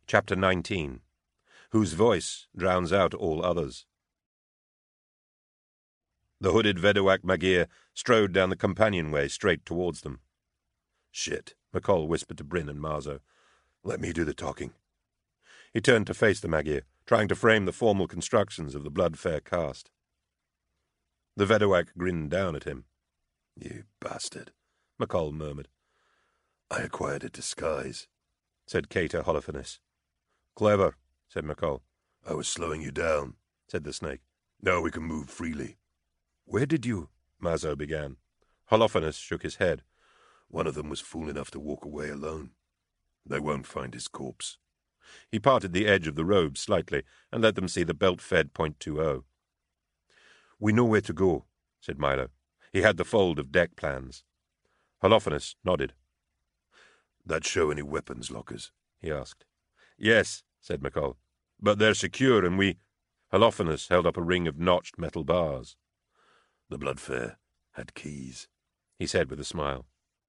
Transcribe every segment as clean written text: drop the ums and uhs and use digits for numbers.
Chapter 19. Whose voice drowns out all others. The hooded Vedawak Magir strode down the companionway straight towards them. "Shit," McCall whispered to Bryn and Marzo. "Let me do the talking." He turned to face the Magir, trying to frame the formal constructions of the blood-fair caste. The Vedawak grinned down at him. "You bastard," McCall murmured. "I acquired a disguise," said Cater Holofernes. "Clever," said McCall. "I was slowing you down," said the snake. "Now we can move freely." "Where did you—" Marzo began. Holofernes shook his head. "One of them was fool enough to walk away alone. They won't find his corpse." He parted the edge of the robe slightly and let them see the belt-fed .20. "We know where to go," said Milo. He had the fold of deck plans. Holofernes nodded. "That show any weapons lockers?" he asked. "Yes," said McCall. "But they're secure and we—" Holofernes held up a ring of notched metal bars. "The Bloodfair had keys," he said with a smile.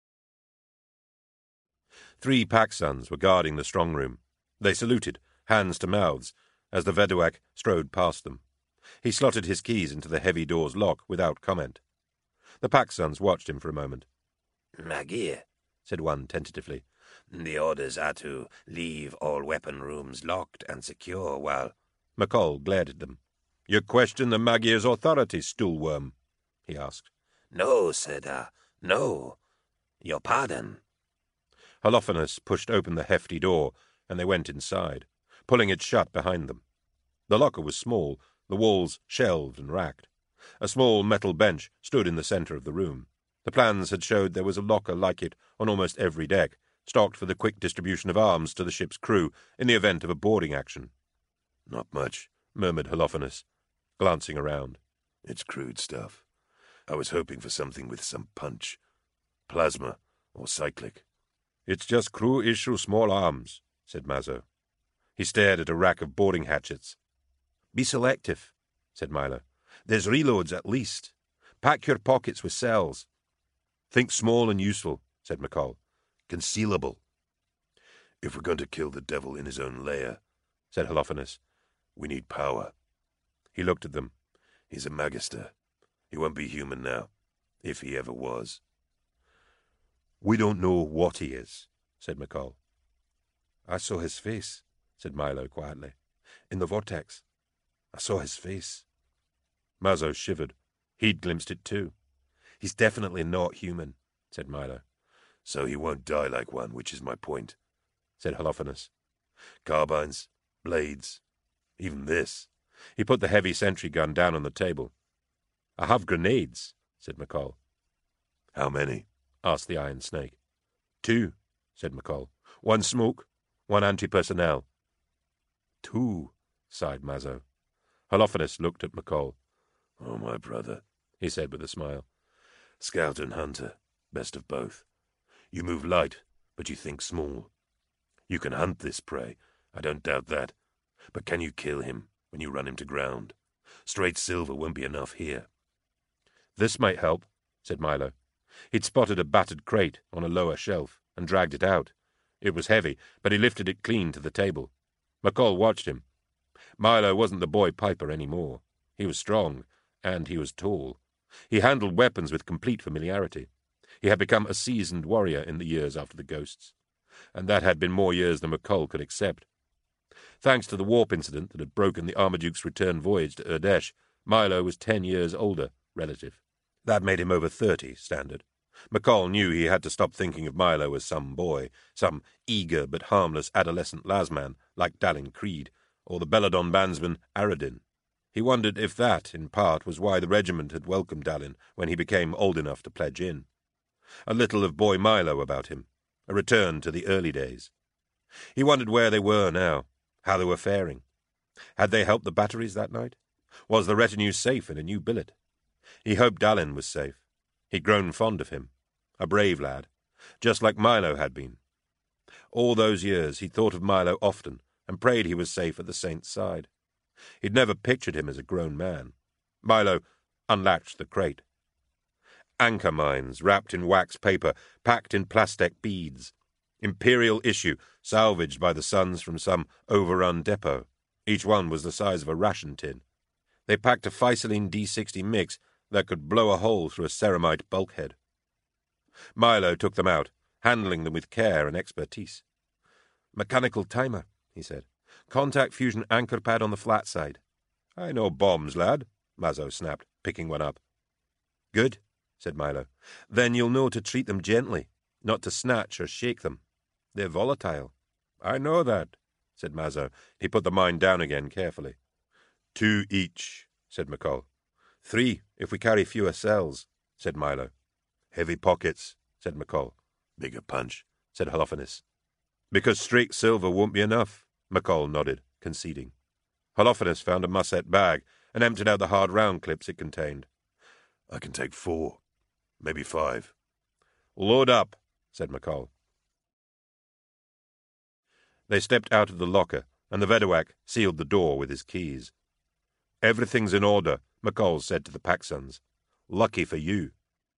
3 Paksans were guarding the strong room. They saluted, hands to mouths, as the Vedawak strode past them. He slotted his keys into the heavy door's lock without comment. The Paksans watched him for a moment. "Magir," said one tentatively. "The orders are to leave all weapon rooms locked and secure while—" McCall glared at them. "You question the Magir's authority, stoolworm?" he asked. "No, Sirdar, no. Your pardon." Holofernes pushed open the hefty door, and they went inside, pulling it shut behind them. The locker was small, the walls shelved and racked. A small metal bench stood in the center of the room. The plans had showed there was a locker like it on almost every deck, stocked for the quick distribution of arms to the ship's crew in the event of a boarding action. "Not much," murmured Holofernes, glancing around. "It's crude stuff. I was hoping for something with some punch. Plasma or cyclic." "It's just crew-issue small arms," said Marzo. He stared at a rack of boarding hatchets. "Be selective," said Milo. "There's reloads at least. Pack your pockets with cells." "Think small and useful," said McCall. "Concealable." "If we're going to kill the devil in his own lair," said Holofernes, "we need power." He looked at them. "He's a Magister. He won't be human now, if he ever was." "We don't know what he is," said McCall. "I saw his face," said Milo quietly. "In the vortex. I saw his face." Marzo shivered. He'd glimpsed it too. "He's definitely not human," said Milo. "So he won't die like one, which is my point," said Holofernes. "Carbines, blades, even this." He put the heavy sentry gun down on the table. "I have grenades," said McCall. "How many?" asked the Iron Snake. 2, said McCall. 1 smoke, 1 anti-personnel. 2, sighed Marzo. Holofernes looked at McCall. "Oh, my brother," he said with a smile. "Scout and hunter, best of both. You move light, but you think small. You can hunt this prey, I don't doubt that. But can you kill him when you run him to ground? Straight silver won't be enough here." "This might help," said Milo. He'd spotted a battered crate on a lower shelf and dragged it out. It was heavy, but he lifted it clean to the table. McCall watched him. Milo wasn't the boy Piper anymore. He was strong, and he was tall. He handled weapons with complete familiarity. He had become a seasoned warrior in the years after the ghosts, and that had been more years than McCall could accept. Thanks to the warp incident that had broken the Armaduke's return voyage to Urdesh, Milo was 10 years older, relative. That made him over 30, standard. McCall knew he had to stop thinking of Milo as some boy, some eager but harmless adolescent lasman like Dallin Creed, or the Belladon bandsman Aradin. He wondered if that, in part, was why the regiment had welcomed Dallin when he became old enough to pledge in. A little of boy Milo about him, a return to the early days. He wondered where they were now, how they were faring. Had they helped the batteries that night? Was the retinue safe in a new billet? He hoped Dallin was safe. He'd grown fond of him. A brave lad, just like Milo had been. All those years he'd thought of Milo often and prayed he was safe at the saint's side. He'd never pictured him as a grown man. Milo unlatched the crate. Anchor mines wrapped in wax paper, packed in plastic beads. Imperial issue, salvaged by the sons from some overrun depot. Each one was the size of a ration tin. They packed a Faisaline D60 mix that could blow a hole through a ceramite bulkhead. Milo took them out, handling them with care and expertise. "Mechanical timer," he said. "Contact fusion anchor pad on the flat side." "I know bombs, lad," Mazo snapped, picking one up. "Good," said Milo. "Then you'll know to treat them gently, not to snatch or shake them. They're volatile." "I know that," said Mazo. He put the mine down again carefully. "2 each," said McCall. "3 if we carry fewer cells," said Milo. "Heavy pockets," said McCall. "Bigger punch," said Holofernes. "Because straight silver won't be enough," McCall nodded, conceding. Holofernes found a musset bag and emptied out the hard round clips it contained. "I can take 4, maybe 5. "Load up," said McCall. They stepped out of the locker, and the Vedowak sealed the door with his keys. "Everything's in order," McCall said to the Paxons. "Lucky for you."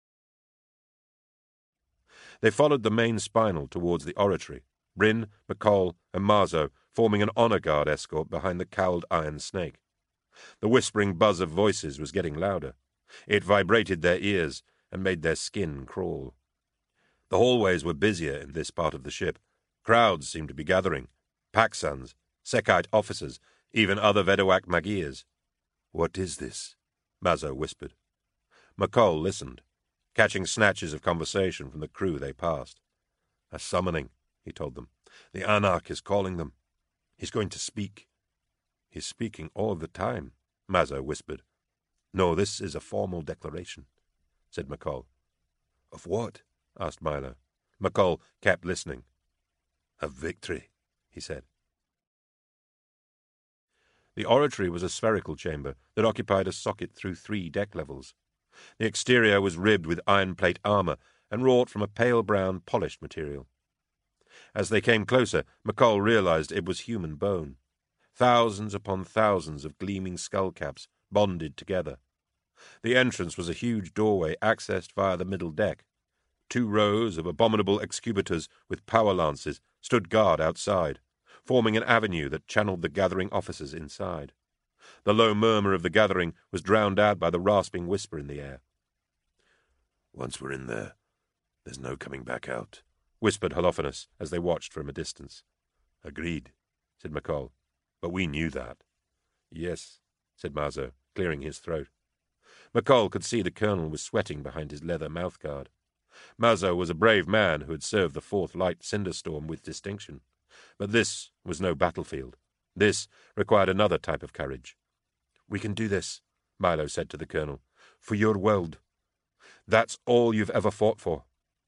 They followed the main spinal towards the oratory, Bryn, McCall, and Mazo forming an honor guard escort behind the cowled iron snake. The whispering buzz of voices was getting louder. It vibrated their ears and made their skin crawl. The hallways were busier in this part of the ship. Crowds seemed to be gathering. Paxons, Sekite officers, even other Vedowak Magirs. "What is this?" Mazo whispered. McCall listened, catching snatches of conversation from the crew they passed. "A summoning," he told them. "The Anarch is calling them. He's going to speak." "He's speaking all the time," Mazo whispered. "No, this is a formal declaration," said McCall. "Of what?" asked Milo. McCall kept listening. "Of victory," he said. The oratory was a spherical chamber that occupied a socket through 3 deck levels. The exterior was ribbed with iron plate armor and wrought from a pale brown polished material. As they came closer, McCall realized it was human bone. Thousands upon thousands of gleaming skull caps bonded together. The entrance was a huge doorway accessed via the middle deck. 2 rows of abominable excubitors with power lances stood guard outside, forming an avenue that channeled the gathering officers inside. The low murmur of the gathering was drowned out by the rasping whisper in the air. "Once we're in there, there's no coming back out," whispered Holofernes as they watched from a distance. "Agreed," said McCall. "But we knew that." "Yes," said Mazo, clearing his throat. McCall could see the colonel was sweating behind his leather mouthguard. Mazo was a brave man who had served the 4th Light Cinderstorm with distinction. But this was no battlefield. This required another type of courage. "We can do this," Milo said to the colonel. "For your world. That's all you've ever fought for."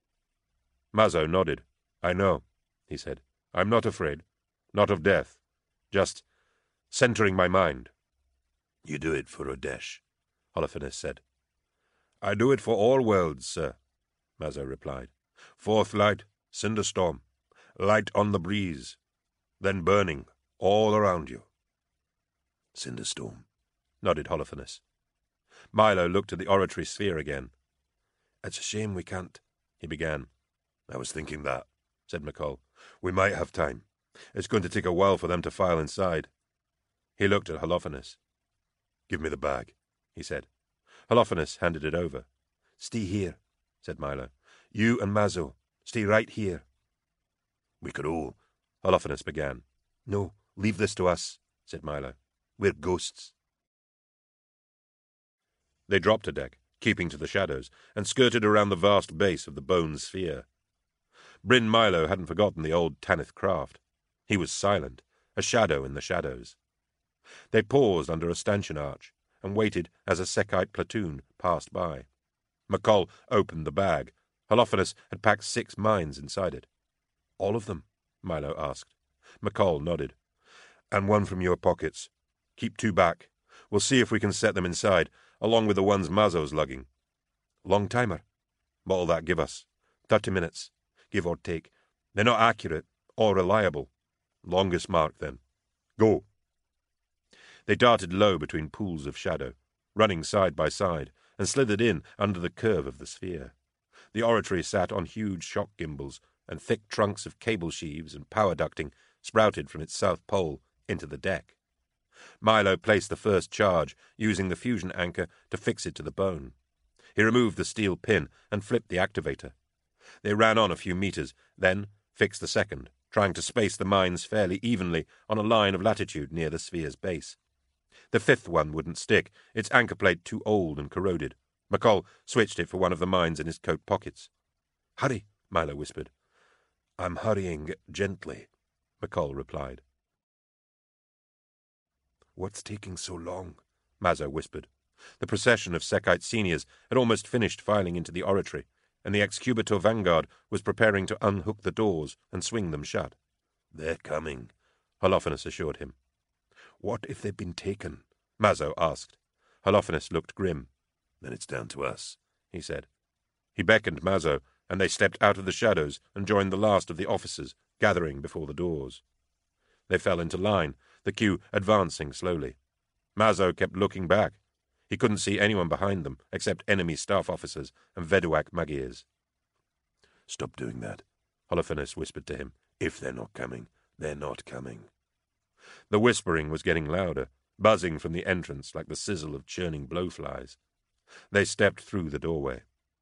Mazo nodded. "I know," he said. "I'm not afraid. Not of death. Just centering my mind." "You do it for Odesh," Holofernes said. "I do it for all worlds, sir," Mazo replied. "4th Light, Cinderstorm, light on the breeze, then burning all around you." "Cinderstorm," nodded Holofernes. Milo looked at the oratory sphere again. "It's a shame we can't," he began. "I was thinking that," said McCall. "We might have time. It's going to take a while for them to file inside." He looked at Holofernes. "Give me the bag," he said. Holofernes handed it over. "Stay here," said Milo. "You and Mazo, stay right here." "We could all," Holofernes began. "No, leave this to us," said Milo. "We're ghosts." They dropped a deck, keeping to the shadows, and skirted around the vast base of the bone sphere. Bryn Milo hadn't forgotten the old Tanith craft. He was silent, a shadow in the shadows. They paused under a stanchion arch and waited as a Sekite platoon passed by. McCall opened the bag. Holofernes had packed 6 mines inside it. "All of them?" Milo asked. McCall nodded. "And 1 from your pockets. Keep 2 back. We'll see if we can set them inside, along with the ones Mazo's lugging." "Long timer?" "What'll that give us?" 30 minutes, give or take. They're not accurate or reliable. Longest mark, then. Go." They darted low between pools of shadow, running side by side, and slithered in under the curve of the sphere. The oratory sat on huge shock gimbals, and thick trunks of cable sheaves and power ducting sprouted from its south pole into the deck. Milo placed the first charge, using the fusion anchor to fix it to the bone. He removed the steel pin and flipped the activator. They ran on a few meters, then fixed the second, trying to space the mines fairly evenly on a line of latitude near the sphere's base. The fifth one wouldn't stick, its anchor plate too old and corroded. McCall switched it for one of the mines in his coat pockets. "Hurry," Milo whispered. "I'm hurrying gently," McCall replied. "What's taking so long?" Mazo whispered. The procession of Sekite seniors had almost finished filing into the oratory, and the Excubitor vanguard was preparing to unhook the doors and swing them shut. "They're coming," Holofernes assured him. "What if they've been taken?" Mazo asked. Holofernes looked grim. "Then it's down to us," he said. He beckoned Mazo, and they stepped out of the shadows and joined the last of the officers gathering before the doors. They fell into line, the queue advancing slowly. Mazo kept looking back. He couldn't see anyone behind them except enemy staff officers and Veduak Magirs. "Stop doing that," Holofernes whispered to him. "If they're not coming, they're not coming." The whispering was getting louder, buzzing from the entrance like the sizzle of churning blowflies. They stepped through the doorway.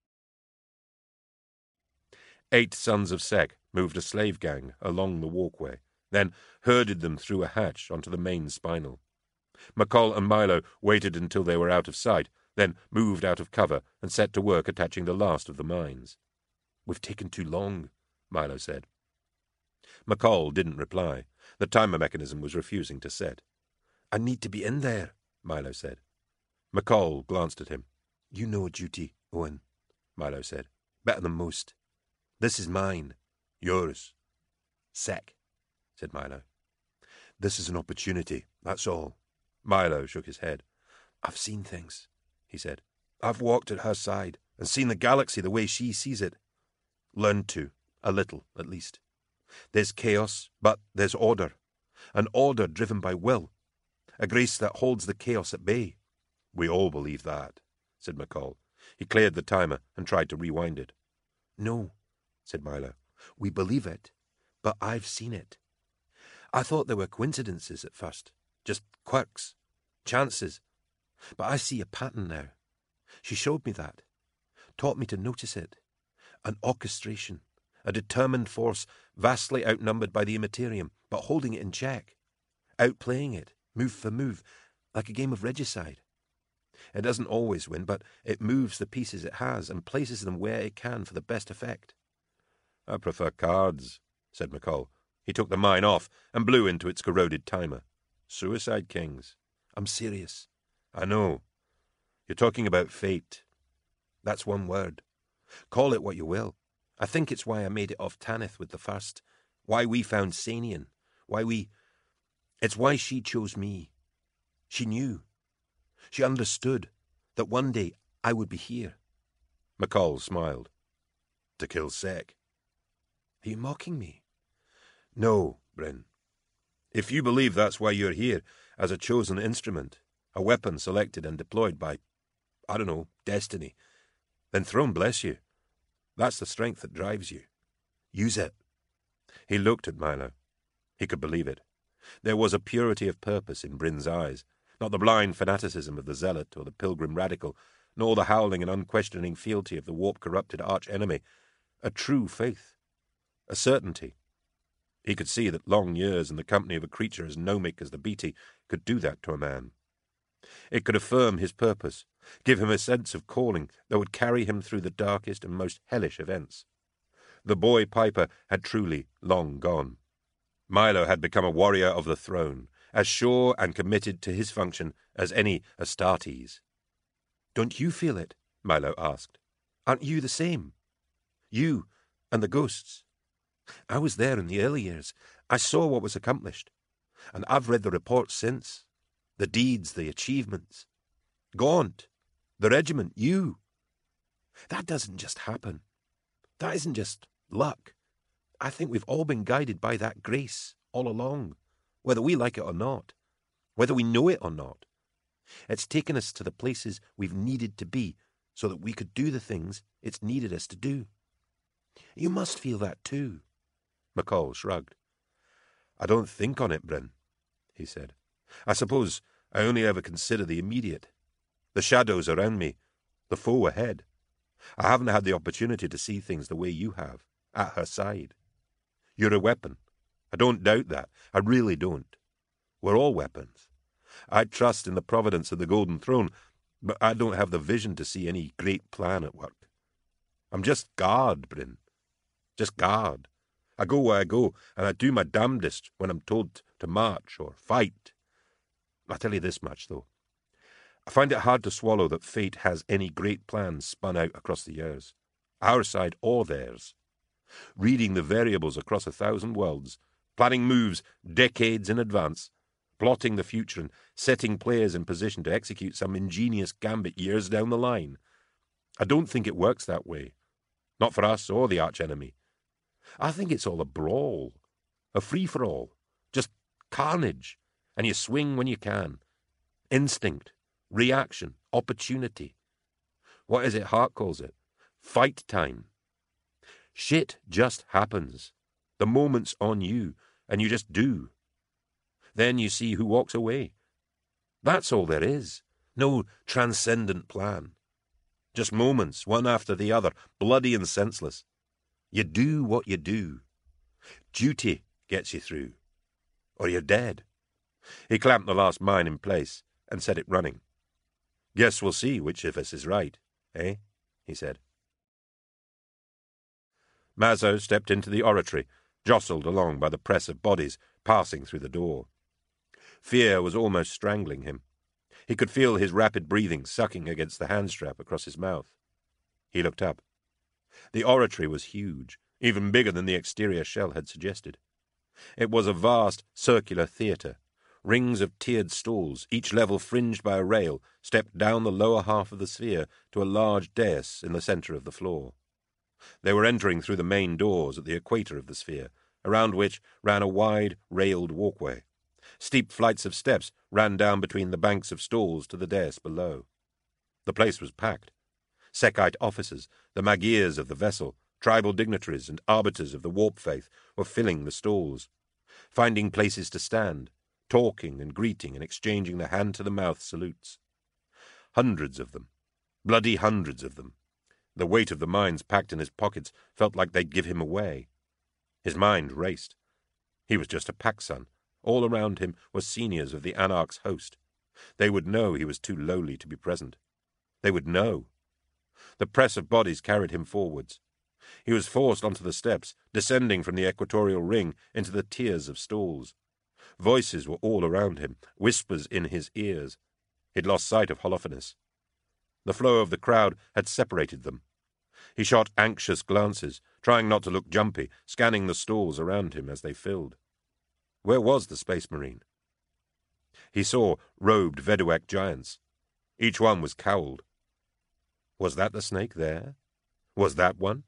8 sons of Sek moved a slave gang along the walkway, then herded them through a hatch onto the main spinal. McCall and Milo waited until they were out of sight, then moved out of cover and set to work attaching the last of the mines. "We've taken too long," Milo said. McCall didn't reply. The timer mechanism was refusing to set. "I need to be in there," Milo said. McCall glanced at him. "You know duty, Owen," Milo said. "Better than most. This is mine." "Yours." "Sek," said Milo. "This is an opportunity, that's all." Milo shook his head. "I've seen things," he said. "I've walked at her side and seen the galaxy the way she sees it. Learned to, a little, at least. There's chaos, but there's order. An order driven by will. A grace that holds the chaos at bay." "We all believe that," said McCall. He cleared the timer and tried to rewind it. "No," said Milo. "We believe it, but I've seen it. I thought there were coincidences at first, just quirks, chances. But I see a pattern now. She showed me that, taught me to notice it. An orchestration, a determined force vastly outnumbered by the Immaterium, but holding it in check, outplaying it, move for move, like a game of regicide. It doesn't always win, but it moves the pieces it has and places them where it can for the best effect." "I prefer cards," said McCall. He took the mine off and blew into its corroded timer. "Suicide Kings." "I'm serious." "I know. You're talking about fate." "That's one word. Call it what you will. I think it's why I made it off Tanith with the first. Why we found Sanian. It's why she chose me. She knew. She understood that one day I would be here." McCall smiled. "To kill Sek." "Are you mocking me?" "No, Bryn. If you believe that's why you're here, as a chosen instrument, a weapon selected and deployed by, I don't know, destiny, then throne bless you. That's the strength that drives you. Use it." He looked at Milo. He could believe it. There was a purity of purpose in Bryn's eyes, not the blind fanaticism of the zealot or the pilgrim radical, nor the howling and unquestioning fealty of the warp-corrupted arch-enemy. A true faith. A certainty. He could see that long years in the company of a creature as gnomic as the Beatty could do that to a man. It could affirm his purpose, give him a sense of calling that would carry him through the darkest and most hellish events. The boy Piper had truly long gone. Milo had become a warrior of the throne, as sure and committed to his function as any Astartes. "Don't you feel it?" Milo asked. "Aren't you the same? You and the ghosts? I was there in the early years. I saw what was accomplished. And I've read the reports since. The deeds, the achievements. Gaunt, the regiment, you. That doesn't just happen. That isn't just luck. I think we've all been guided by that grace all along, whether we like it or not, whether we know it or not. It's taken us to the places we've needed to be so that we could do the things it's needed us to do. You must feel that too. McCall shrugged. I don't think on it, Bryn, he said. I suppose I only ever consider the immediate. The shadows around me, the foe ahead. I haven't had the opportunity to see things the way you have, at her side. You're a weapon. I don't doubt that. I really don't. We're all weapons. I trust in the providence of the Golden Throne, but I don't have the vision to see any great plan at work. I'm just guard, Bryn. Just guard. I go where I go, and I do my damnedest when I'm told to march or fight. I'll tell you this much, though. I find it hard to swallow that fate has any great plans spun out across the years, our side or theirs. Reading the variables across 1,000 worlds, planning moves decades in advance, plotting the future and setting players in position to execute some ingenious gambit years down the line. I don't think it works that way. Not for us or the archenemy. I think it's all a brawl, a free-for-all, just carnage, and you swing when you can. Instinct, reaction, opportunity. What is it Hart calls it? Fight time. Shit just happens. The moment's on you, and you just do. Then you see who walks away. That's all there is. No transcendent plan. Just moments, one after the other, bloody and senseless. You do what you do. Duty gets you through. Or you're dead. He clamped the last mine in place and set it running. Guess we'll see which of us is right, eh? He said. Mazzo stepped into the oratory, jostled along by the press of bodies passing through the door. Fear was almost strangling him. He could feel his rapid breathing sucking against the handstrap across his mouth. He looked up. The oratory was huge, even bigger than the exterior shell had suggested. It was a vast circular theatre. Rings of tiered stalls, each level fringed by a rail, stepped down the lower half of the sphere to a large dais in the centre of the floor. They were entering through the main doors at the equator of the sphere, around which ran a wide, railed walkway. Steep flights of steps ran down between the banks of stalls to the dais below. The place was packed. Sekite officers, the magirs of the vessel, tribal dignitaries and arbiters of the warp faith were filling the stalls, finding places to stand, talking and greeting and exchanging the hand-to-the-mouth salutes. Hundreds of them, bloody hundreds of them. The weight of the mines packed in his pockets felt like they'd give him away. His mind raced. He was just a pack-son. All around him were seniors of the Anarch's host. They would know he was too lowly to be present. They would know. The press of bodies carried him forwards. He was forced onto the steps, descending from the equatorial ring into the tiers of stalls. Voices were all around him, whispers in his ears. He'd lost sight of Holofernes. The flow of the crowd had separated them. He shot anxious glances, trying not to look jumpy, scanning the stalls around him as they filled. Where was the Space Marine? He saw robed Veduak giants. Each one was cowled. Was that the snake there? Was that one?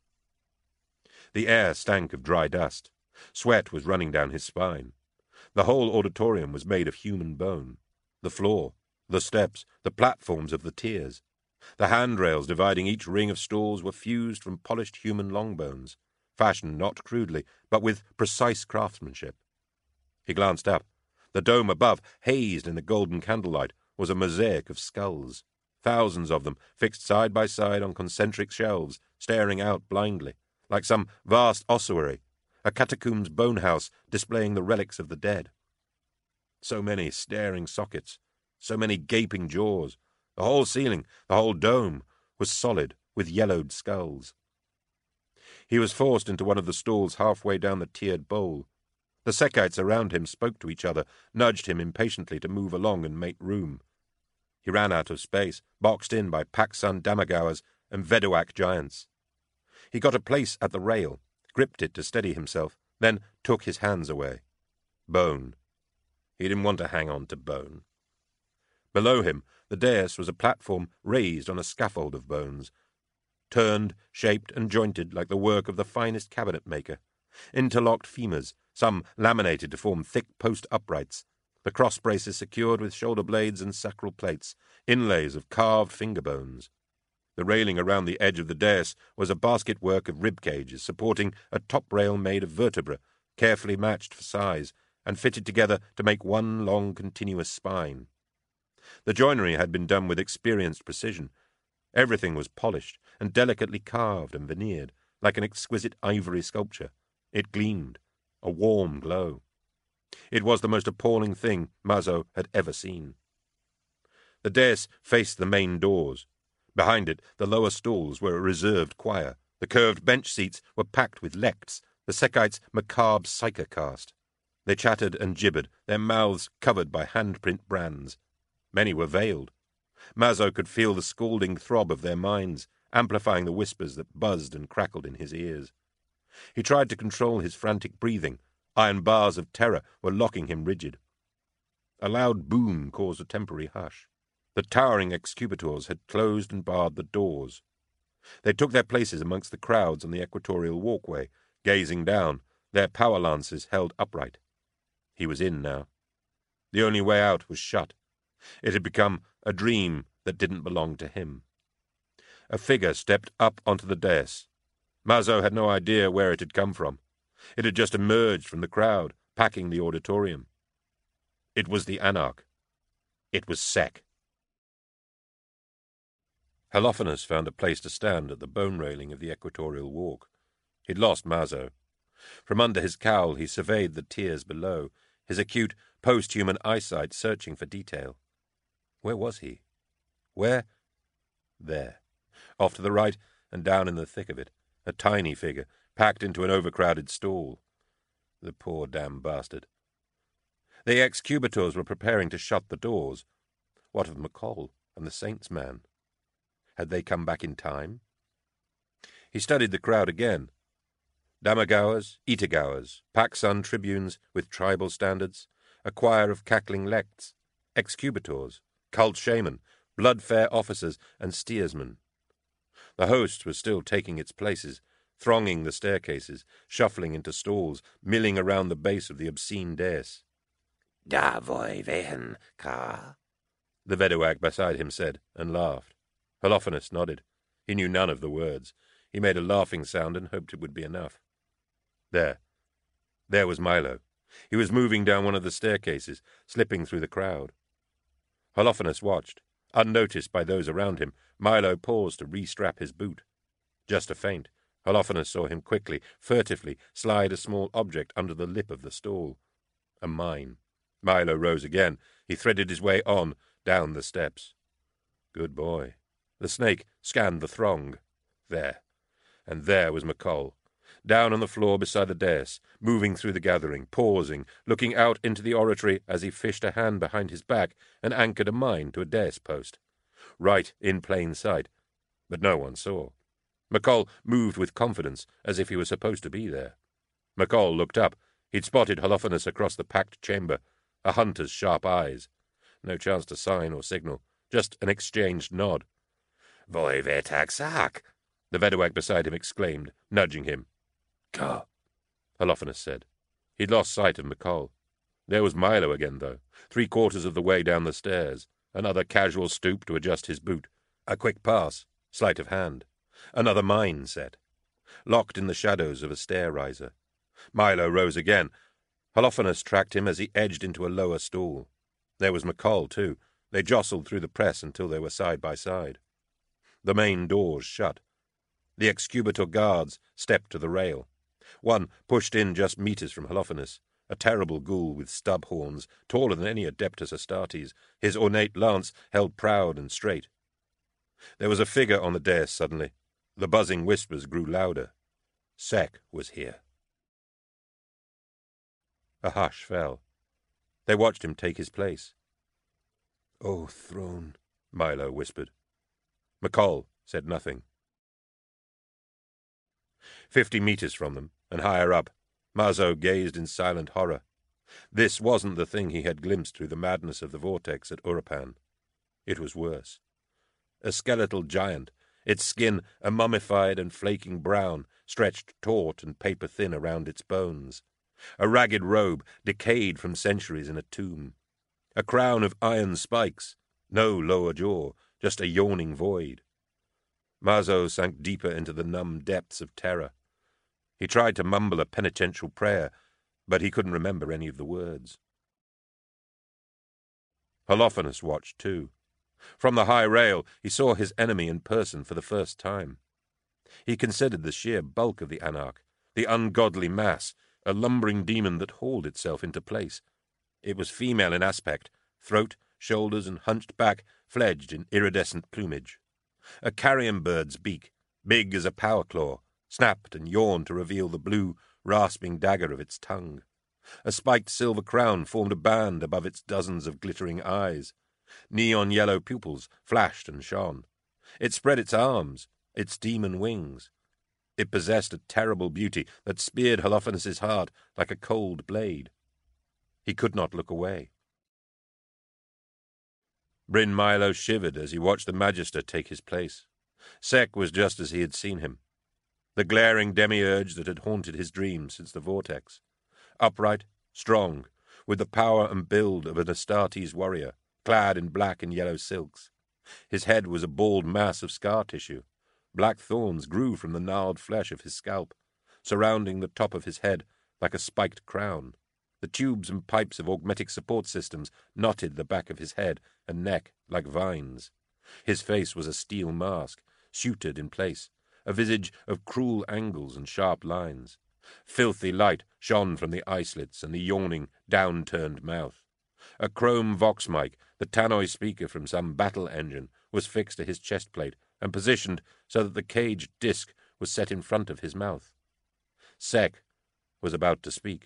The air stank of dry dust. Sweat was running down his spine. The whole auditorium was made of human bone. The floor, the steps, the platforms of the tiers. The handrails dividing each ring of stalls were fused from polished human long bones, fashioned not crudely, but with precise craftsmanship. He glanced up. The dome above, hazed in the golden candlelight, was a mosaic of skulls, thousands of them fixed side by side on concentric shelves, staring out blindly, like some vast ossuary, a catacomb's bone house displaying the relics of the dead. So many staring sockets, so many gaping jaws. The whole ceiling, the whole dome, was solid with yellowed skulls. He was forced into one of the stalls halfway down the tiered bowl. The Sekites around him spoke to each other, nudged him impatiently to move along and make room. He ran out of space, boxed in by Paxson Damagowers and Veduak giants. He got a place at the rail, gripped it to steady himself, then took his hands away. Bone. He didn't want to hang on to bone. Below him, the dais was a platform raised on a scaffold of bones, turned, shaped, and jointed like the work of the finest cabinet-maker. Interlocked femurs, some laminated to form thick post uprights, the cross braces secured with shoulder blades and sacral plates, inlays of carved finger bones. The railing around the edge of the dais was a basket-work of rib cages supporting a top rail made of vertebra, carefully matched for size, and fitted together to make one long continuous spine. The joinery had been done with experienced precision. Everything was polished and delicately carved and veneered, like an exquisite ivory sculpture. It gleamed, a warm glow. It was the most appalling thing Mazo had ever seen. The dais faced the main doors. Behind it, the lower stalls were a reserved choir. The curved bench seats were packed with lects, the Sekites' macabre psycher cast. They chattered and gibbered, their mouths covered by handprint brands. Many were veiled. Mazo could feel the scalding throb of their minds, amplifying the whispers that buzzed and crackled in his ears. He tried to control his frantic breathing. Iron bars of terror were locking him rigid. A loud boom caused a temporary hush. The towering executors had closed and barred the doors. They took their places amongst the crowds on the equatorial walkway, gazing down, their power lances held upright. He was in now. The only way out was shut. It had become a dream that didn't belong to him. A figure stepped up onto the dais. Mazo had no idea where it had come from. It had just emerged from the crowd, packing the auditorium. It was the Anarch. It was Sek. Holofernes found a place to stand at the bone railing of the equatorial walk. He'd lost Mazo. From under his cowl he surveyed the tiers below, his acute, post-human eyesight searching for detail. Where was he? Where? There. Off to the right and down in the thick of it, a tiny figure, packed into an overcrowded stall. The poor damn bastard. The executors were preparing to shut the doors. What of McCall and the Saints' man? Had they come back in time? He studied the crowd again. Damagowers, Itagowers, Pak-Sun tribunes with tribal standards, a choir of cackling lects, executors, cult shaman, blood-fair officers, and steersmen. The host was still taking its places, thronging the staircases, shuffling into stalls, milling around the base of the obscene dais. Da voi wehen, ka? The Vedawak beside him said, and laughed. Holofernes nodded. He knew none of the words. He made a laughing sound and hoped it would be enough. There was Milo. He was moving down one of the staircases, slipping through the crowd. Holofernes watched. Unnoticed by those around him, Milo paused to restrap his boot. Just a feint. Holofernes saw him quickly, furtively, slide a small object under the lip of the stall. A mine. Milo rose again. He threaded his way on, down the steps. Good boy. The snake scanned the throng. There. And there was McCall, down on the floor beside the dais, moving through the gathering, pausing, looking out into the oratory as he fished a hand behind his back and anchored a mine to a dais post. Right in plain sight. But no one saw. McCall moved with confidence, as if he was supposed to be there. McCall looked up. He'd spotted Holofernes across the packed chamber, a hunter's sharp eyes. No chance to sign or signal, just an exchanged nod. Voi vetak sak, the Vedawak beside him exclaimed, nudging him. Go, Holofernes said. He'd lost sight of McCall. There was Milo again, though, 3/4 of the way down the stairs. Another casual stoop to adjust his boot. A quick pass, sleight of hand. Another mine set. Locked in the shadows of a stair-riser. Milo rose again. Holofernes tracked him as he edged into a lower stool. There was McCall, too. They jostled through the press until they were side by side. The main doors shut. The executor guards stepped to the rail. One pushed in just meters from Holofernes, a terrible ghoul with stub horns, taller than any Adeptus Astartes, his ornate lance held proud and straight. There was a figure on the dais suddenly. The buzzing whispers grew louder. Sek was here. A hush fell. They watched him take his place. "O throne," Milo whispered. McCall said nothing. 50 meters from them, and higher up, Mazo gazed in silent horror. This wasn't the thing he had glimpsed through the madness of the vortex at Urapan. It was worse. A skeletal giant, its skin a mummified and flaking brown, stretched taut and paper-thin around its bones. A ragged robe, decayed from centuries in a tomb. A crown of iron spikes, no lower jaw, just a yawning void. Mazo sank deeper into the numb depths of terror. He tried to mumble a penitential prayer, but he couldn't remember any of the words. Holofernes watched too. From the high rail he saw his enemy in person for the first time. He considered the sheer bulk of the Anarch, the ungodly mass, a lumbering demon that hauled itself into place. It was female in aspect, throat, shoulders, and hunched back fledged in iridescent plumage. A carrion bird's beak, big as a power claw, snapped and yawned to reveal the blue, rasping dagger of its tongue. A spiked silver crown formed a band above its dozens of glittering eyes. Neon yellow pupils flashed and shone. It spread its arms, its demon wings. It possessed a terrible beauty that speared Holofernes' heart like a cold blade. He could not look away. Bryn Milo shivered as he watched the Magister take his place. Sek was just as he had seen him. The glaring demiurge that had haunted his dreams since the vortex. Upright, strong, with the power and build of an Astartes warrior, clad in black and yellow silks. His head was a bald mass of scar tissue. Black thorns grew from the gnarled flesh of his scalp, surrounding the top of his head like a spiked crown. The tubes and pipes of augmetic support systems knotted the back of his head and neck like vines. His face was a steel mask, sutured in place, a visage of cruel angles and sharp lines. Filthy light shone from the eye slits and the yawning, down-turned mouth. A chrome vox mic, the tannoy speaker from some battle engine, was fixed to his chest plate and positioned so that the caged disc was set in front of his mouth. Sek was about to speak.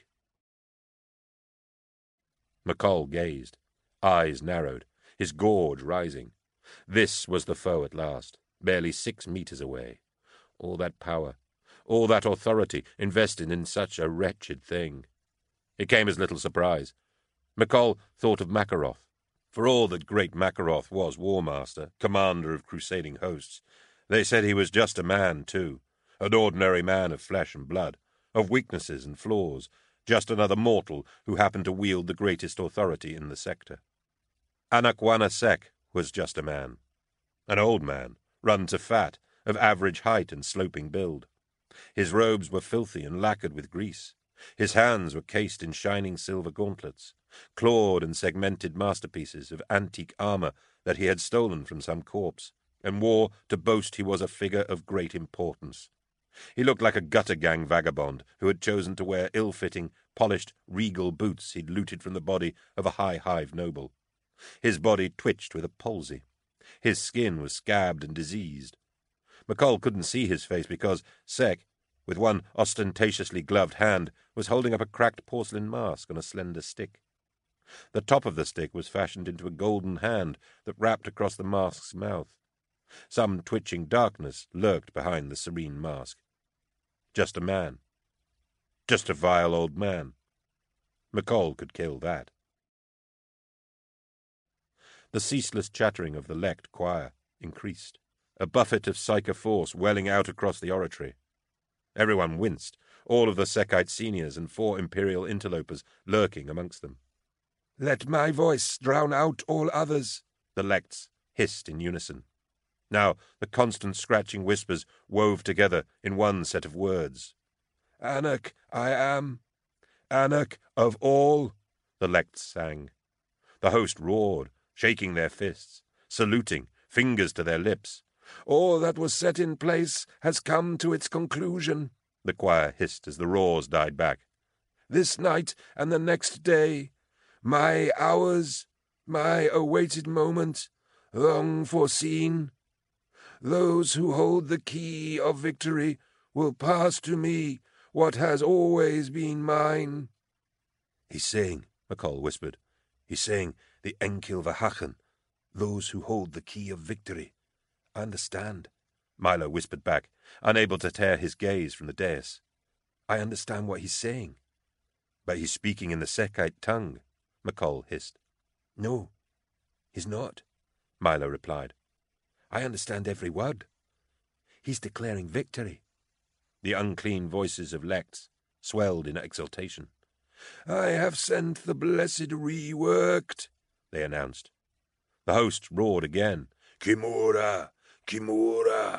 McCall gazed, eyes narrowed, his gorge rising. This was the foe at last, barely 6 meters away. All that power, all that authority invested in such a wretched thing. It came as little surprise. McCall thought of Makaroth. For all that great Makaroth was war master, commander of crusading hosts, they said he was just a man, too, an ordinary man of flesh and blood, of weaknesses and flaws, just another mortal who happened to wield the greatest authority in the sector. Anakwana Sek was just a man. An old man, run to fat, of average height and sloping build. His robes were filthy and lacquered with grease. His hands were cased in shining silver gauntlets, clawed and segmented masterpieces of antique armor that he had stolen from some corpse, and wore to boast he was a figure of great importance. He looked like a gutter-gang vagabond who had chosen to wear ill-fitting, polished, regal boots he'd looted from the body of a high-hive noble. His body twitched with a palsy. His skin was scabbed and diseased. McCall couldn't see his face because Sek, with one ostentatiously gloved hand, was holding up a cracked porcelain mask on a slender stick. The top of the stick was fashioned into a golden hand that wrapped across the mask's mouth. Some twitching darkness lurked behind the serene mask. Just a man. Just a vile old man. McCall could kill that. The ceaseless chattering of the Lect choir increased, a buffet of psycho force welling out across the oratory. Everyone winced, all of the Sekite seniors and 4 Imperial interlopers lurking amongst them. "Let my voice drown out all others," the Lects hissed in unison. Now the constant scratching whispers wove together in one set of words. "Anak I am, Anak of all," the Lects sang. The host roared, shaking their fists, saluting, fingers to their lips. "All that was set in place has come to its conclusion," the choir hissed as the roars died back. "This night and the next day, my hours, my awaited moment, long foreseen. Those who hold the key of victory will pass to me what has always been mine." "He's saying," McCall whispered, "he's saying the Enkil Vahachen, those who hold the key of victory." "I understand," Milo whispered back, unable to tear his gaze from the dais. "I understand what he's saying." "But he's speaking in the Sekite tongue," McCall hissed. "No, he's not," Milo replied. "I understand every word. He's declaring victory." The unclean voices of Lects swelled in exultation. "I have sent the blessed reworked," they announced. The host roared again. "Kimura! Kimura!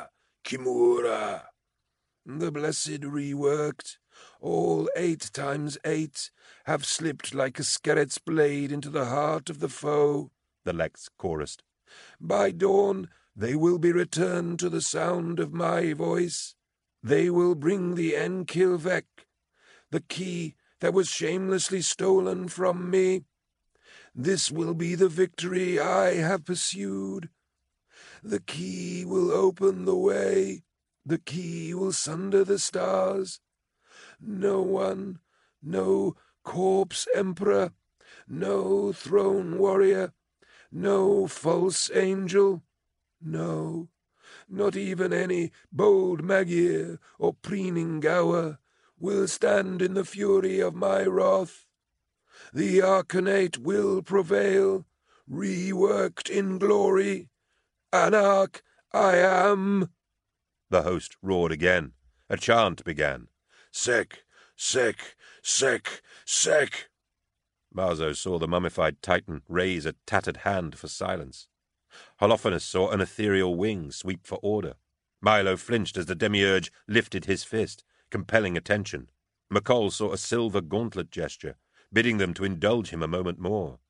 Kimura. The blessed reworked, all 8 times 8, have slipped like a skerret's blade into the heart of the foe, the Lex chorused. By dawn they will be returned to the sound of my voice. They will bring the Enkilvek, the key that was shamelessly stolen from me. This will be the victory I have pursued. The key will open the way. The key will sunder the stars. No one, no corpse emperor, no throne warrior, no false angel, no, not even any bold Magir or preening Gower will stand in the fury of my wrath. The Arcanate will prevail, reworked in glory. Anarch I am. The host roared again. A chant began. Sek, sek, sek, sek. Mazo saw the mummified titan raise a tattered hand for silence. Holofernes saw an ethereal wing sweep for order. Milo flinched as the demiurge lifted his fist, compelling attention. McColl saw a silver gauntlet gesture, bidding them to indulge him a moment more.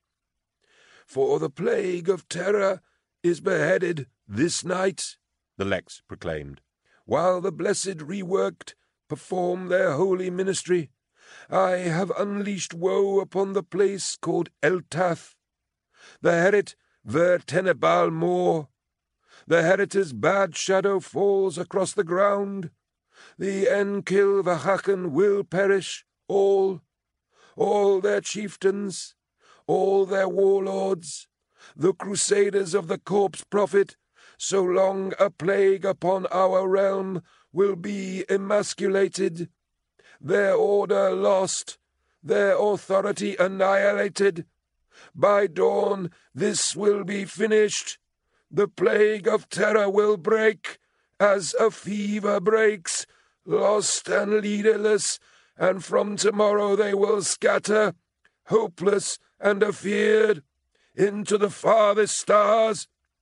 For the plague of terror is beheaded this night, the Lex proclaimed. While the blessed reworked perform their holy ministry, I have unleashed woe upon the place called Eltath. The Herit ver Tenebal Moor. The Herit's bad shadow falls across the ground. The Enkil Vahaken will perish, all their chieftains, all their warlords, the crusaders of the corpse prophet, so long a plague upon our realm, will be emasculated, their order lost, their authority annihilated. By dawn this will be finished. The plague of terror will break, as a fever breaks, lost and leaderless, and from tomorrow they will scatter, hopeless and afeared, into the farthest stars,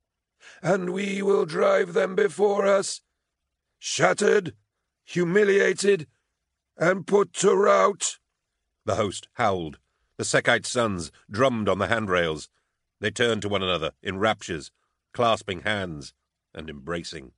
and we will drive them before us, shattered, humiliated, and put to rout. The host howled. The Sekite sons drummed on the handrails. They turned to one another in raptures, clasping hands and embracing.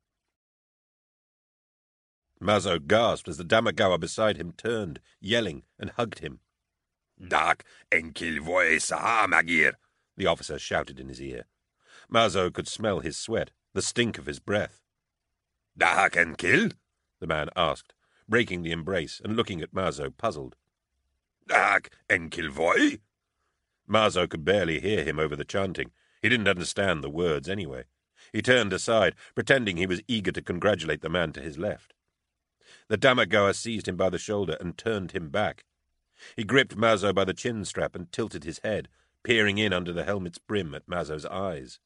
Mazo gasped as the Damagawa beside him turned, yelling, and hugged him. Dak Enkil voice Magir, the officer shouted in his ear. Mazo could smell his sweat, the stink of his breath. Dak Enkil? The man asked, breaking the embrace and looking at Mazo, puzzled. Dak Enkil voy? Mazo could barely hear him over the chanting. He didn't understand the words anyway. He turned aside, pretending he was eager to congratulate the man to his left. The Damagawa seized him by the shoulder and turned him back. He gripped Mazo by the chin strap and tilted his head, peering in under the helmet's brim at Mazo's eyes.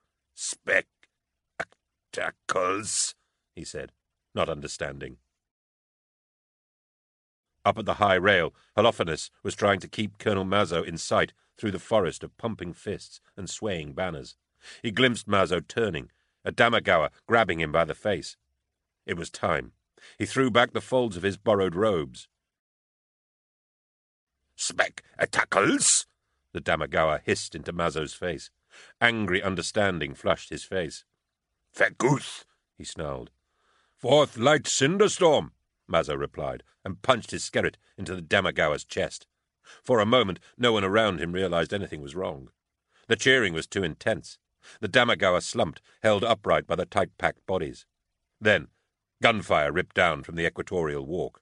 Spectacles, he said, not understanding. Up at the high rail, Holofernes was trying to keep Colonel Mazo in sight through the forest of pumping fists and swaying banners. He glimpsed Mazo turning, a Damagawa grabbing him by the face. It was time. He threw back the folds of his borrowed robes. Spectacles? The Damagawa hissed into Mazo's face. Angry understanding flushed his face. Feguth, he snarled. Fourth light cinderstorm, Mazo replied, and punched his skerrit into the Damagawa's chest. For a moment, no one around him realized anything was wrong. The cheering was too intense. The Damagawa slumped, held upright by the tight-packed bodies. Then, gunfire ripped down from the equatorial walk.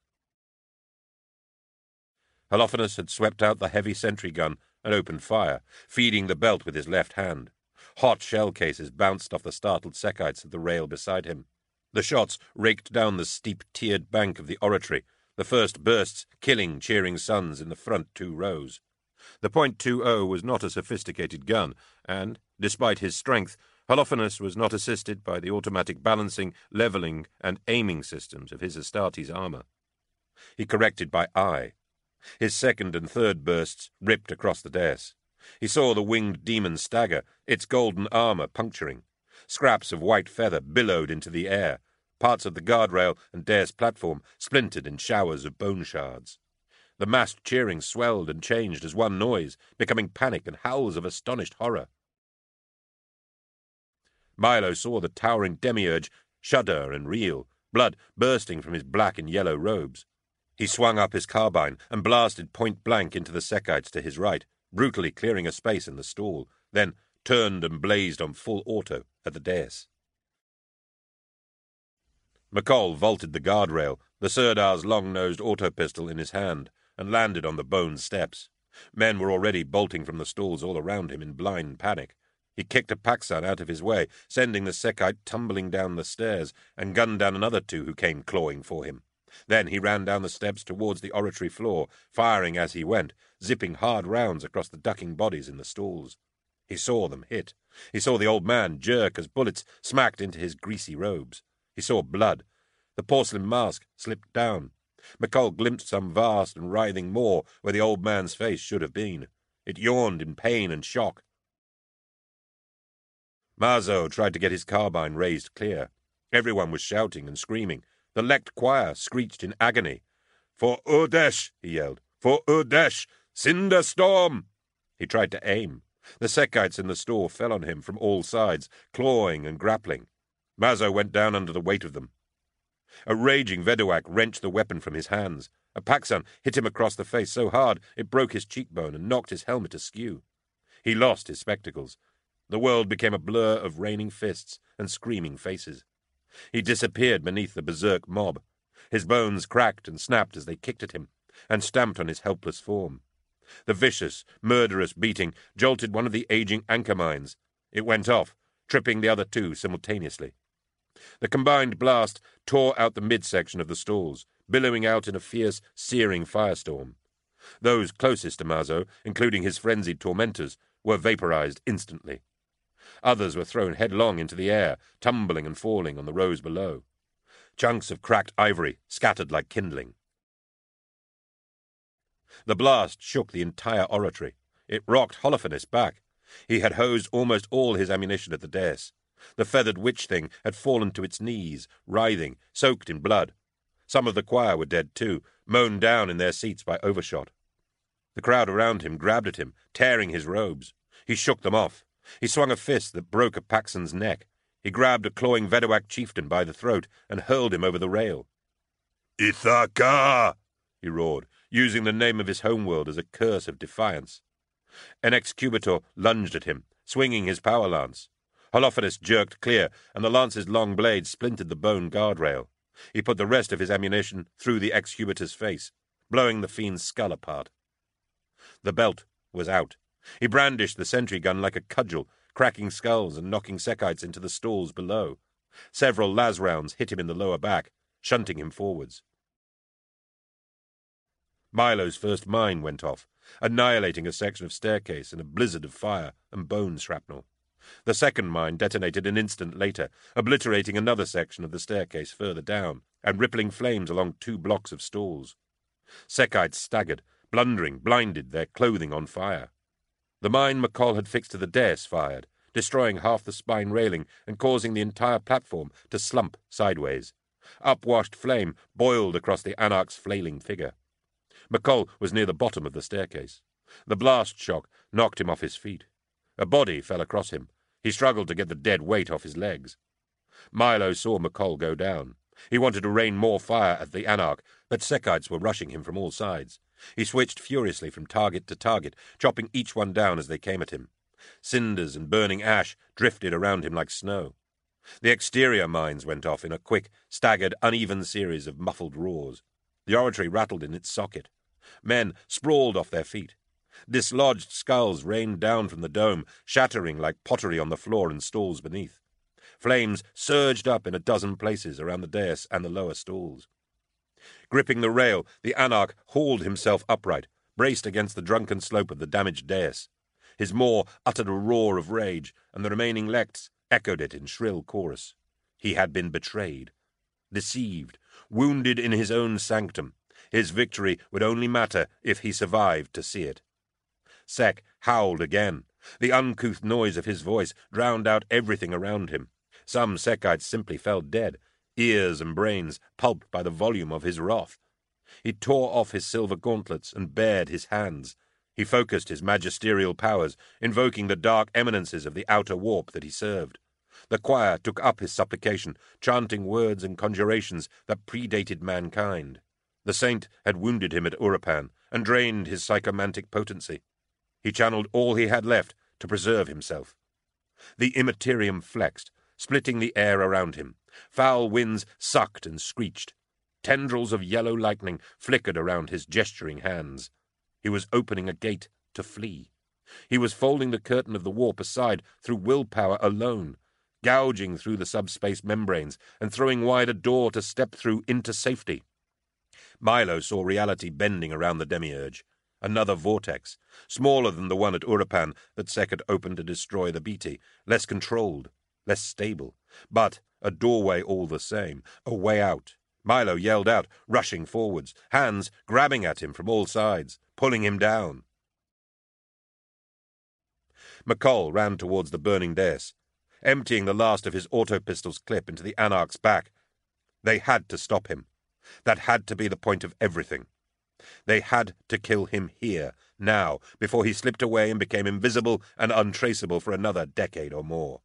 Holofernes had swept out the heavy sentry gun and opened fire, feeding the belt with his left hand. Hot shell cases bounced off the startled Sekites at the rail beside him. The shots raked down the steep tiered bank of the oratory, the first bursts killing cheering sons in the front 2 rows. The .20 was not a sophisticated gun, and, despite his strength, Holofernes was not assisted by the automatic balancing, levelling, and aiming systems of his Astartes armour. He corrected by eye. His second and third bursts ripped across the dais. He saw the winged demon stagger, its golden armour puncturing. Scraps of white feather billowed into the air. Parts of the guardrail and dais platform splintered in showers of bone shards. The massed cheering swelled and changed as one noise, becoming panic and howls of astonished horror. Milo saw the towering demiurge shudder and reel, blood bursting from his black and yellow robes. He swung up his carbine and blasted point-blank into the Sekites to his right, brutally clearing a space in the stall, then turned and blazed on full auto at the dais. McCall vaulted the guardrail, the Sirdar's long-nosed auto-pistol in his hand, and landed on the bone steps. Men were already bolting from the stalls all around him in blind panic. He kicked a Paksan out of his way, sending the Sekite tumbling down the stairs, and gunned down another two who came clawing for him. Then he ran down the steps towards the oratory floor, firing as he went, zipping hard rounds across the ducking bodies in the stalls. He saw them hit. He saw the old man jerk as bullets smacked into his greasy robes. He saw blood. The porcelain mask slipped down. McCall glimpsed some vast and writhing maw where the old man's face should have been. It yawned in pain and shock. Mazo tried to get his carbine raised clear. Everyone was shouting and screaming. The Lect choir screeched in agony. "For Urdesh!" he yelled. "For Urdesh! Cinder Storm!" He tried to aim. The Sekites in the store fell on him from all sides, clawing and grappling. Mazo went down under the weight of them. A raging Veduak wrenched the weapon from his hands. A Paksan hit him across the face so hard it broke his cheekbone and knocked his helmet askew. He lost his spectacles. The world became a blur of raining fists and screaming faces. He disappeared beneath the berserk mob. His bones cracked and snapped as they kicked at him, and stamped on his helpless form. The vicious, murderous beating jolted one of the aging anchor mines. It went off, tripping the other two simultaneously. The combined blast tore out the midsection of the stalls, billowing out in a fierce, searing firestorm. Those closest to Mazo, including his frenzied tormentors, were vaporized instantly. Others were thrown headlong into the air, tumbling and falling on the rows below. Chunks of cracked ivory scattered like kindling. The blast shook the entire oratory. It rocked Holofernes back. He had hosed almost all his ammunition at the dais. The feathered witch thing had fallen to its knees, writhing, soaked in blood. Some of the choir were dead too, mown down in their seats by overshot. The crowd around him grabbed at him, tearing his robes. He shook them off. He swung a fist that broke a Paksan's neck. He grabbed a clawing Veduak chieftain by the throat and hurled him over the rail. "Ithaka!" he roared, using the name of his homeworld as a curse of defiance. An excubator lunged at him, swinging his power lance. Holofernes jerked clear, and the lance's long blade splintered the bone guardrail. He put the rest of his ammunition through the excubator's face, blowing the fiend's skull apart. The belt was out. He brandished the sentry gun like a cudgel, cracking skulls and knocking Sekites into the stalls below. Several las rounds hit him in the lower back, shunting him forwards. Milo's first mine went off, annihilating a section of staircase in a blizzard of fire and bone shrapnel. The second mine detonated an instant later, obliterating another section of the staircase further down, and rippling flames along 2 blocks of stalls. Sekites staggered, blundering, blinded, their clothing on fire. The mine McCall had fixed to the dais fired, destroying half the spine railing and causing the entire platform to slump sideways. Upwashed flame boiled across the Anarch's flailing figure. McCall was near the bottom of the staircase. The blast shock knocked him off his feet. A body fell across him. He struggled to get the dead weight off his legs. Milo saw McCall go down. He wanted to rain more fire at the Anarch, but Sekites were rushing him from all sides. He switched furiously from target to target, chopping each one down as they came at him. Cinders and burning ash drifted around him like snow. The exterior mines went off in a quick, staggered, uneven series of muffled roars. The oratory rattled in its socket. Men sprawled off their feet. Dislodged skulls rained down from the dome, shattering like pottery on the floor and stalls beneath. Flames surged up in a dozen places around the dais and the lower stalls. Gripping the rail, the Anarch hauled himself upright, braced against the drunken slope of the damaged dais. His maw uttered a roar of rage, and the remaining Lects echoed it in shrill chorus. He had been betrayed, deceived, wounded in his own sanctum. His victory would only matter if he survived to see it. Sek howled again. The uncouth noise of his voice drowned out everything around him. Some Sekites simply fell dead. ears and brains pulped by the volume of his wrath. He tore off his silver gauntlets and bared his hands. He focused his magisterial powers, invoking the dark eminences of the outer warp that he served. The choir took up his supplication, chanting words and conjurations that predated mankind. The saint had wounded him at Urapan and drained his psychomantic potency. He channeled all he had left to preserve himself. The immaterium flexed, splitting the air around him. Foul winds sucked and screeched. Tendrils of yellow lightning flickered around his gesturing hands. He was opening a gate to flee. He was folding the curtain of the warp aside through willpower alone, gouging through the subspace membranes and throwing wide a door to step through into safety. Milo saw reality bending around the demiurge. Another vortex, smaller than the one at Urapan that Sek had opened to destroy the Beatty, less controlled, less stable, but a doorway all the same, a way out. Milo yelled out, rushing forwards, hands grabbing at him from all sides, pulling him down. McCall ran towards the burning dais, emptying the last of his auto-pistol's clip into the Anarch's back. They had to stop him. That had to be the point of everything. They had to kill him here, now, before he slipped away and became invisible and untraceable for another decade or more.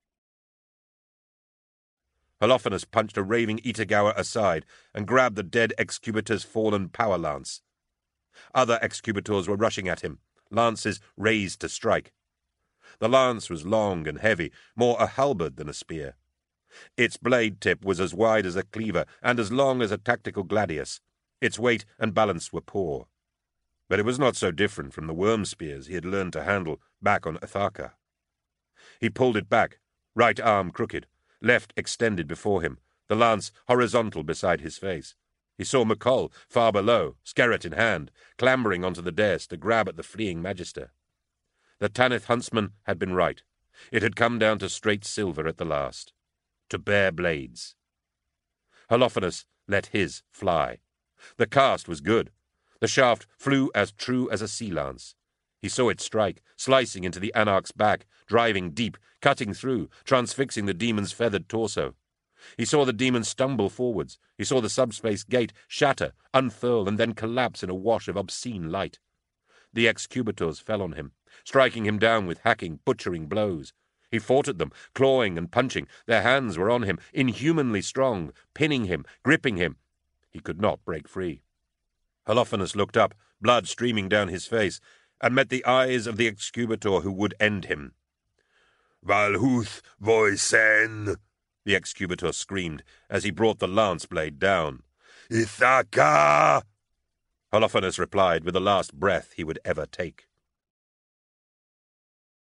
Holofernes punched a raving Itagawa aside and grabbed the dead excubitor's fallen power lance. Other excubitors were rushing at him, lances raised to strike. The lance was long and heavy, more a halberd than a spear. Its blade tip was as wide as a cleaver and as long as a tactical gladius. Its weight and balance were poor. But it was not so different from the worm spears he had learned to handle back on Ithaca. He pulled it back, right arm crooked, left extended before him, the lance horizontal beside his face. He saw McCall, far below, skerret in hand, clambering onto the dais to grab at the fleeing magister. The Tanith huntsman had been right. It had come down to straight silver at the last. To bare blades. Holofernes let his fly. The cast was good. The shaft flew as true as a sea lance. He saw it strike, slicing into the Anarch's back, driving deep, cutting through, transfixing the demon's feathered torso. He saw the demon stumble forwards. He saw the subspace gate shatter, unfurl, and then collapse in a wash of obscene light. The excubitors fell on him, striking him down with hacking, butchering blows. He fought at them, clawing and punching. Their hands were on him, inhumanly strong, pinning him, gripping him. He could not break free. Holofernes looked up, blood streaming down his face, and met the eyes of the excubitor who would end him. "Valhuth voisen!" the excubitor screamed as he brought the lance blade down. "Ithaca!" Holofernes replied with the last breath he would ever take.